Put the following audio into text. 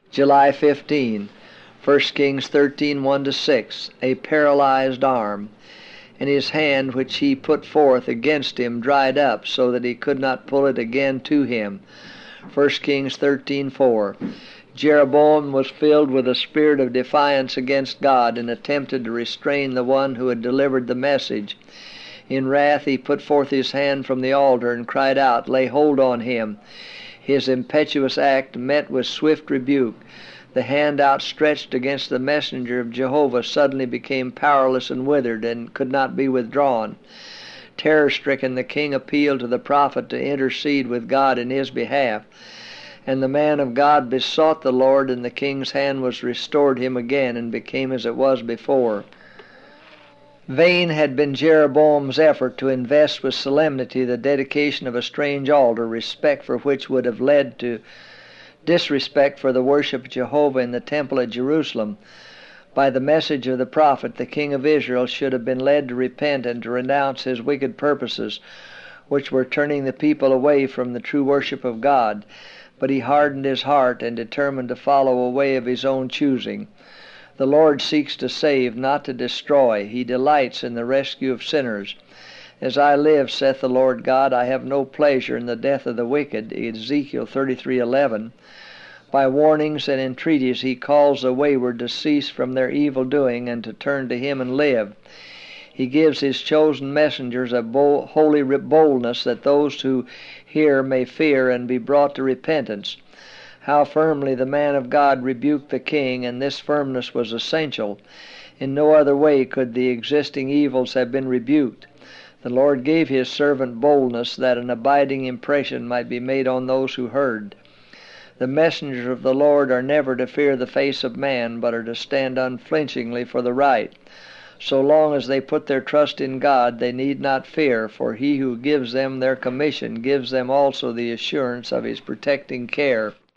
July 15, 1 Kings 13, 1-6, a paralyzed arm, and his hand which he put forth against him dried up, so that he could not pull it again to him. 1 Kings 13:4. Jeroboam was filled with a spirit of defiance against God and attempted to restrain the one who had delivered the message. In wrath he put forth his hand from the altar and cried out, "Lay hold on him." His impetuous act met with swift rebuke. The hand outstretched against the messenger of Jehovah suddenly became powerless and withered, and could not be withdrawn. Terror-stricken, the king appealed to the prophet to intercede with God in his behalf. And the man of God besought the Lord, and the king's hand was restored him again, and became as it was before. Vain had been Jeroboam's effort to invest with solemnity the dedication of a strange altar, respect for which would have led to disrespect for the worship of Jehovah in the temple at Jerusalem. By the message of the prophet, the king of Israel should have been led to repent and to renounce his wicked purposes, which were turning the people away from the true worship of God. But he hardened his heart and determined to follow a way of his own choosing. The Lord seeks to save, not to destroy. He delights in the rescue of sinners. As I live, saith the Lord God, I have no pleasure in the death of the wicked. Ezekiel 33:11. By warnings and entreaties he calls the wayward to cease from their evil doing and to turn to him and live. He gives his chosen messengers a holy boldness that those who hear may fear and be brought to repentance. How firmly the man of God rebuked the king, and this firmness was essential. In no other way could the existing evils have been rebuked. The Lord gave his servant boldness that an abiding impression might be made on those who heard. The messengers of the Lord are never to fear the face of man, but are to stand unflinchingly for the right. So long as they put their trust in God, they need not fear, for he who gives them their commission gives them also the assurance of his protecting care.